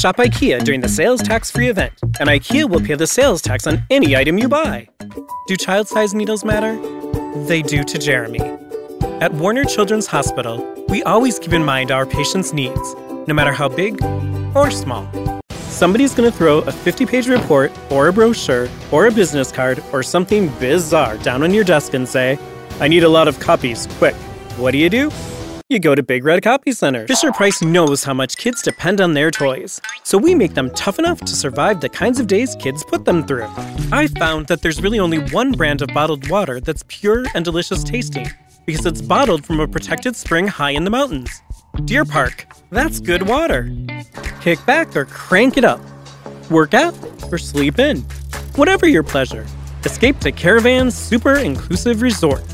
Shop IKEA during the sales tax-free event, and IKEA will pay the sales tax on any item you buy. Do child-sized needles matter? They do to Jeremy. At Warner Children's Hospital, we always keep in mind our patients' needs, no matter how big or small. Somebody's going to throw a 50-page report or a brochure or a business card or something bizarre down on your desk and say, "I need a lot of copies, quick." What do? You go to Big Red Copy Center. Fisher-Price knows how much kids depend on their toys, so we make them tough enough to survive the kinds of days kids put them through. I found that there's really only one brand of bottled water that's pure and delicious tasting, because it's bottled from a protected spring high in the mountains. Deer Park, that's good water. Kick back or crank it up. Work out or sleep in. Whatever your pleasure, escape to Caravan's super inclusive resort.